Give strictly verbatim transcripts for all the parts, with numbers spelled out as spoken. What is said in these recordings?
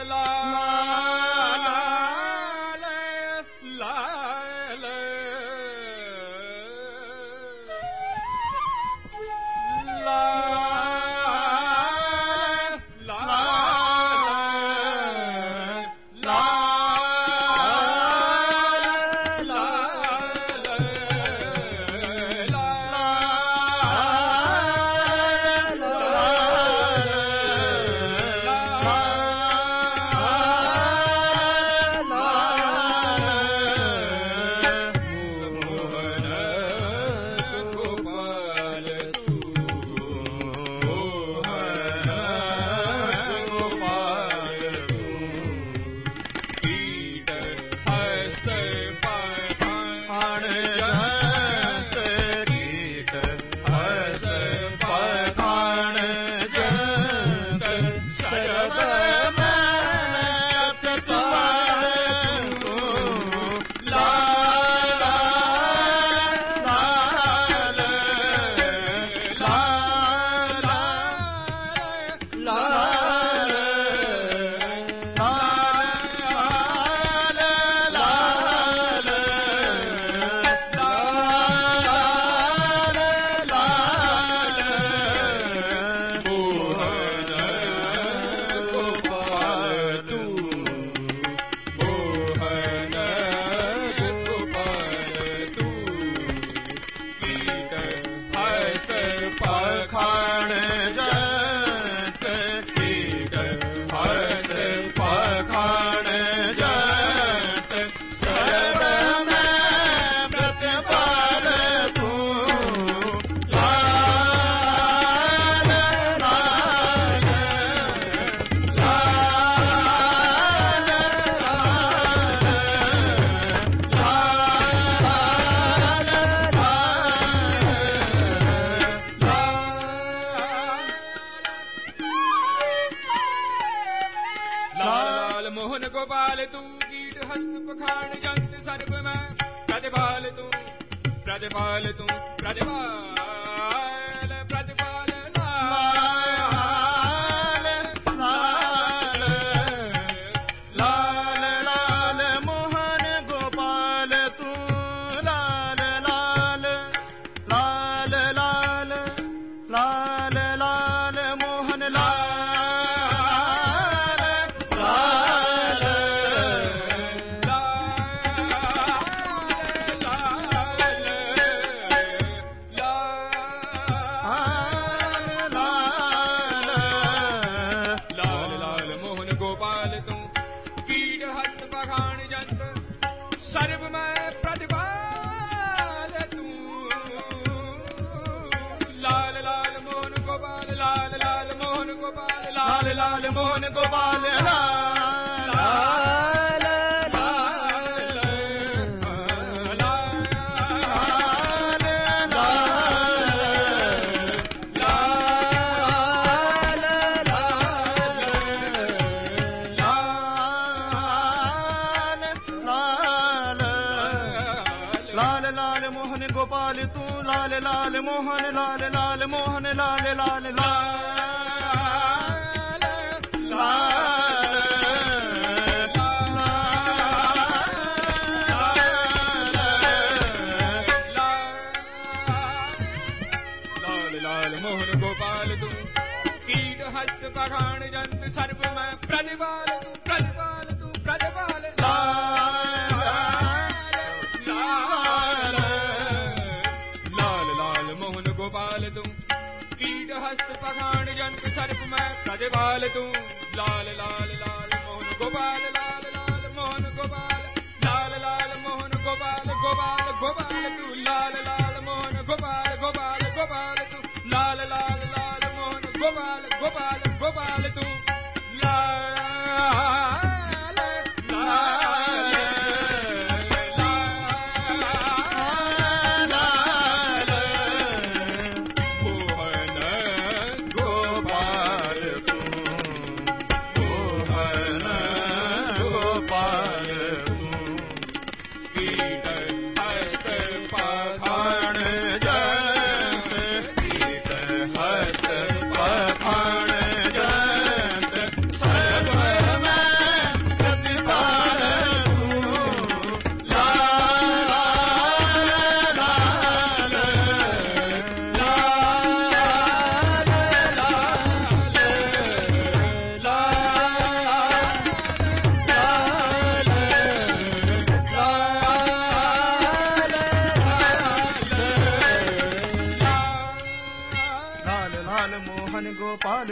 मोहन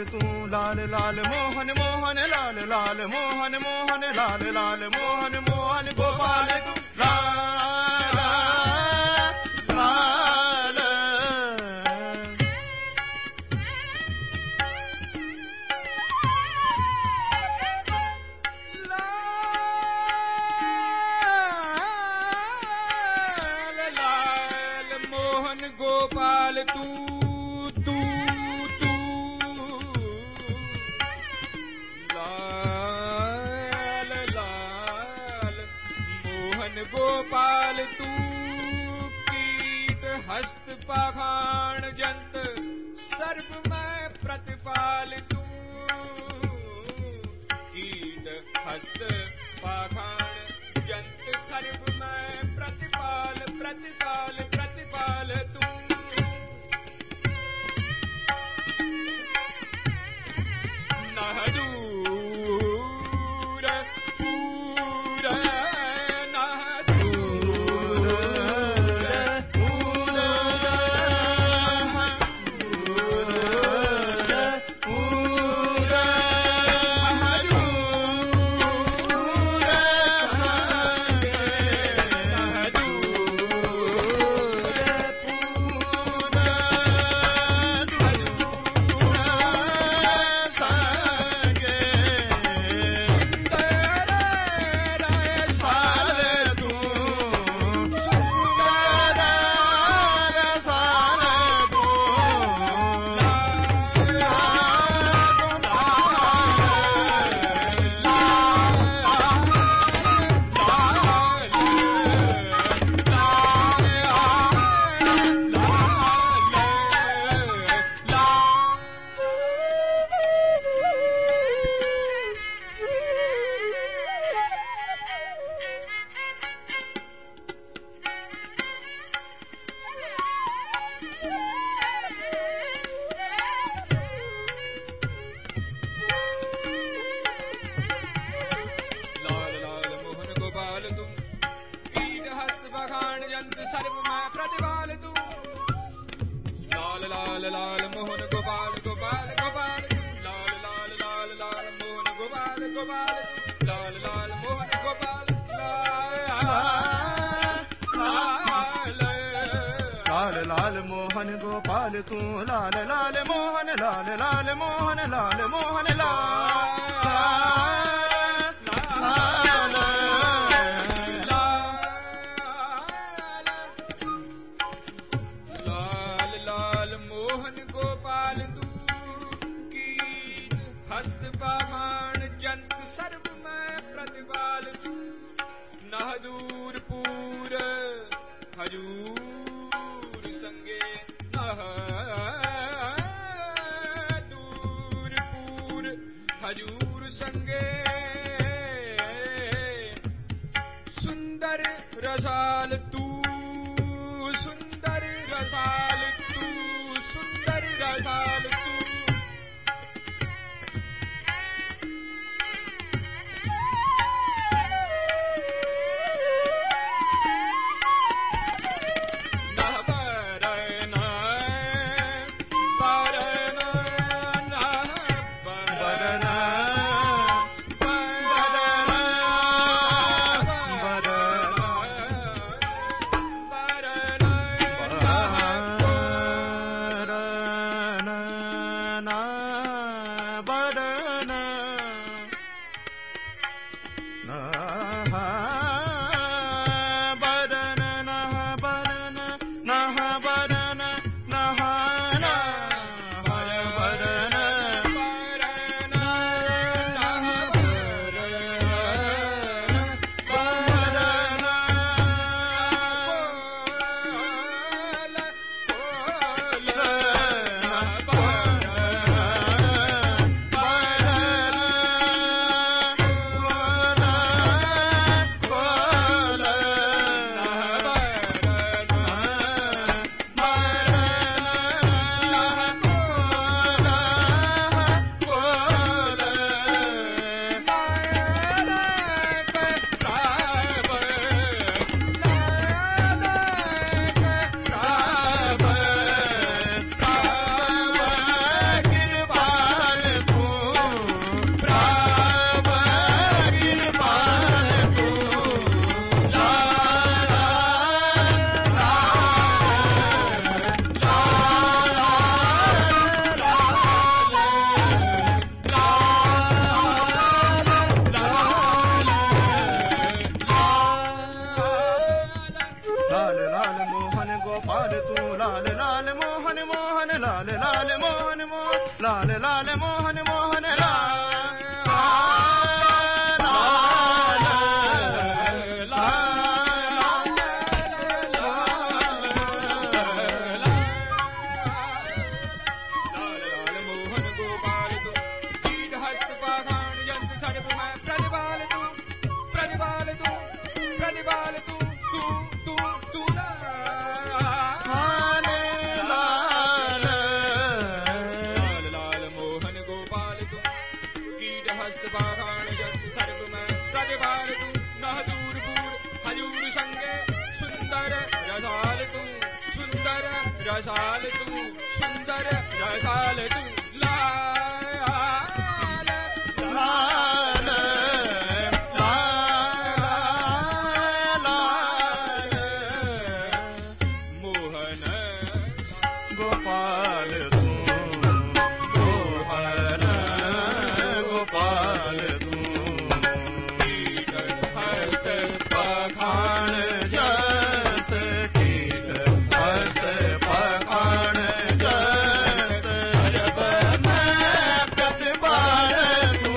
तू लाल लाल मोहन मोहन लाल लाल मोहन मोहन लाल लाल मोहन मोहन गोपाल तू लाल लाल लाल मोहन गोपाल तू तू तू लाल लाल मोहन गोपाल तू कीट हस्त पाखाण जंत सर्व मैं प्रतिपाल तू कीट हस्त पाखाण जंत सर्व मैं प्रतिपाल प्रतिपाल प्रतिपाल तू नह दूर पूर नह दूर पूर पूर सर्व मैं प्रतिपाल तू लाल लाल लाल मोहन गोपाल गोपाल गोपाल लाल लाल लाल लाल मोहन गोपाल गोपाल लाल लाल मोहन गोपाल लाल लाल मोहन गोपाल तू लाल लाल मोहन लाल लाल मोहन लाल मोहन लाल सर्व मैं प्रतिपाल तू नह दूर पूर हजूर संगे नह दूर पूर हजूर संगे सुंदर रसाल तू सुंदर रसाल तू सुंदर रसाल तू लाल मोहन मोहन लाल रसाल तू सुंदर रसाल तू लाल लाल लाल मोहन गोपाल तू मोहन गोपाल तू कीट हस्त पखाण जत कीट हस्त पखाण जत सर्व में प्रतिपाल तू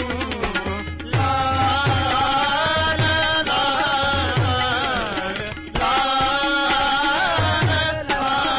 लाल लाल लाल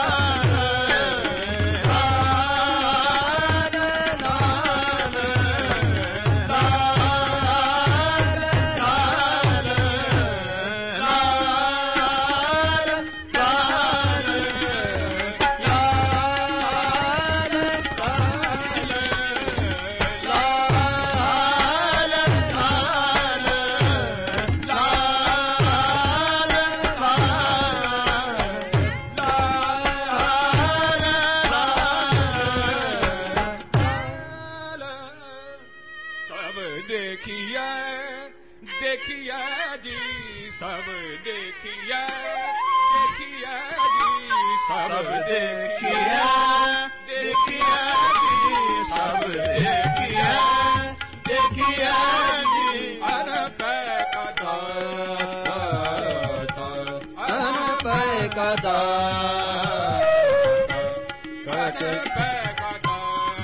सब देखिए देखिए जी सब देखिए देखिए जी सब देखिए देखिए जी सब देखिए देखिए जी अन पे कदा अन पे कदा कट पे कदा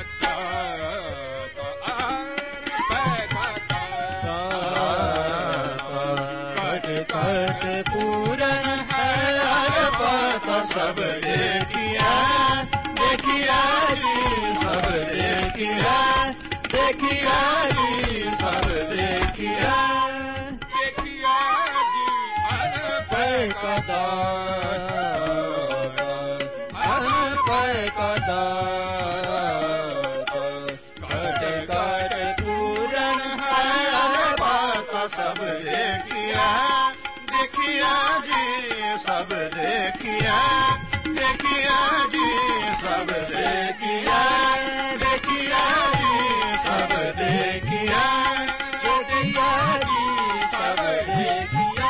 कट पूरन है हर बात सब देखिए देखिए जी सब देखिए देखिए जी सब देखिए देखिए जी अन पे कदा अन पे कदा कट कट पूरन है हर बात सब देखिए देखिए जी सब देखिए देखिए जी सब देखिए देखिए जी सब देखिए देखिए जी सब देखिए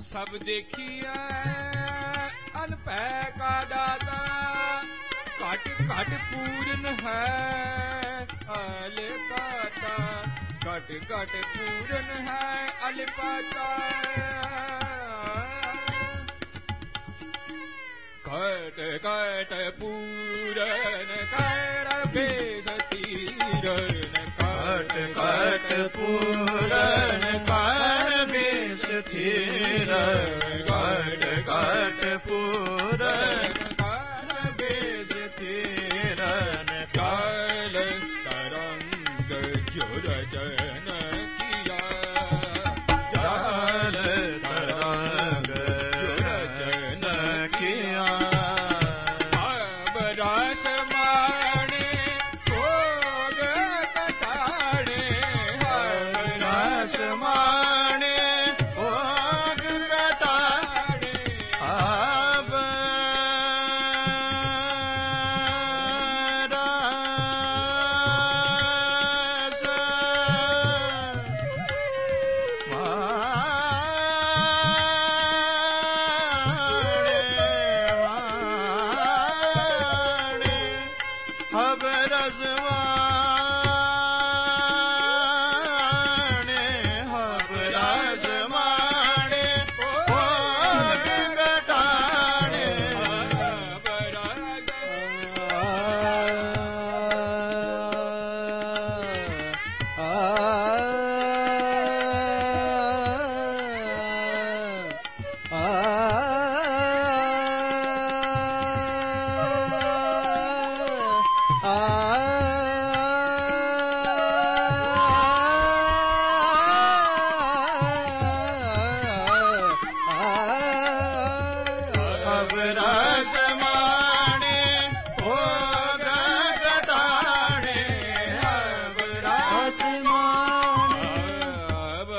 सब देखिए अनपै का दाता, घट घट पूर्ण है अलिपाता, घट घट पूर्ण है अलिपाता। घट घट पूरन कर बेस तीरन, घट घट पूरन कर बेस तीरन, घट घट पूरन कर बेस तीरन। काल तरंग जुर जन किया, काल तरंग जुर जन किया। अब रस माने भोग कटाने, अब रस माने भोग कटाने, अब रस माने, अब रस माने भोग कटाने, अब रस अब रस माने भोग कटाने, अब रस माने। अब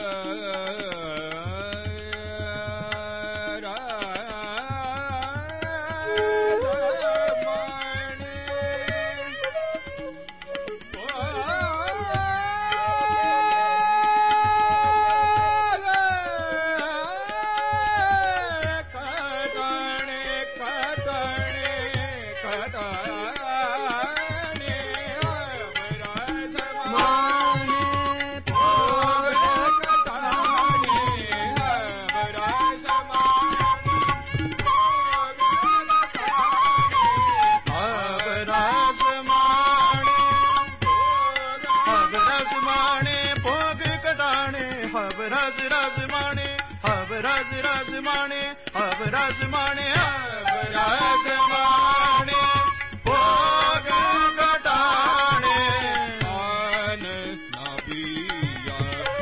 रस रस माने, अब रस रस माने, अब रस माने, अब रस माने भोग कटाने। आन ना पिया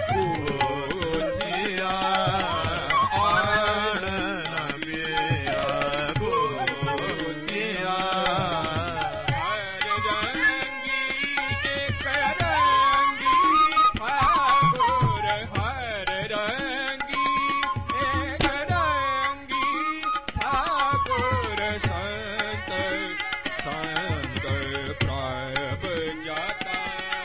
गोतिया, आन न पिया गोतिया। हर रंगी एक रंगी ठाकुर, हर रंगी एक रंगी ठाकुर, संत संत प्रभ जाता,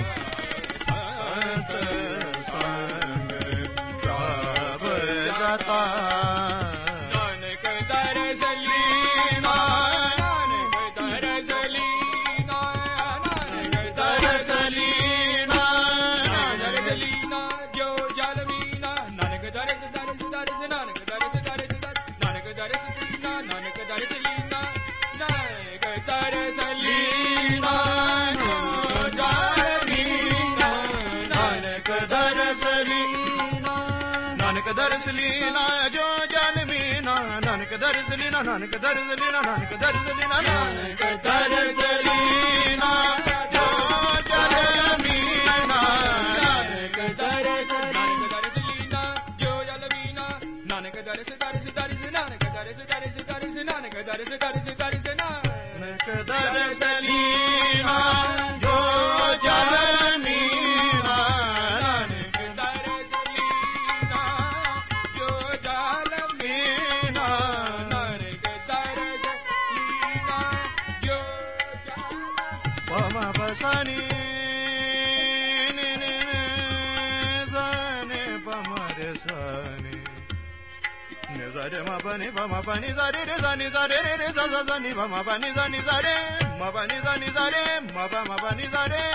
संत संग प्रभ जाता। नानक दरस लीना, नानक दरस लीना, नानक दरस दरस लीना, दरस लीना जो जल मीना, नानक दरस दरस दरस, नानक दरस दरस दरस, नानक दरस लीना, नानक दरस लीना, नानक दरस लीना जो जल मीना, नानक दरस लीना, नानक दरस लीना जो जल मीना, नानक दरस लीना, नानक दरस लीना, नानक दरस लीना, नानक दरस लीना जो जल मीना, नानक दरस नानक दरस लीना जो जल मीना, नानक दरस दरस दरस, नानक दरस दरस दरस, नानक दरस दरस दरस, नानक दरस लीना जो जल मीना, नानक दरस लीना जो जल मीना। नानक दरस लीना जो जल। पम बसनी नि नि नि सनि पम रे सनि, za re ma pa ni pa ma pa ni za re re za ni za re re re za za za ni pa ma pa ni za ni za re ma pa ni za ni za re ma pa ma pa ni za re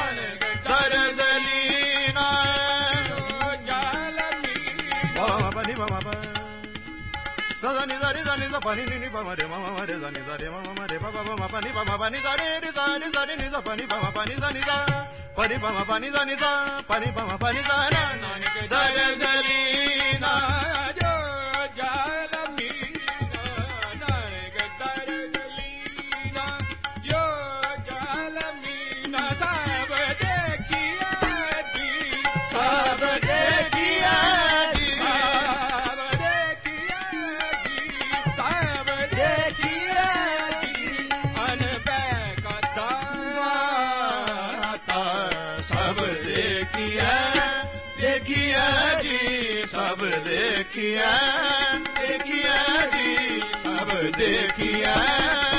darzalina jalmi ma pa ni pa ma pa sa za ni za re za ni za pa ni ni pa ma re ma ma re za ni za re ma ma re pa pa ma pa ni pa ma pa ni za re re za re za re ni za pa ni pa ma pa ni za ni za pa ni pa ma pa ni za ni za pa ni pa ma pa ni za na nanak darzalina jo jalmina nanak darzalina jo jalmina sab dekhiya ji sab dekhiya ji sab dekhiya ji sab dekhiya ji anbe ka दाता सब देखिए देखिए जी सब देखिए देखिए जी सब देखिए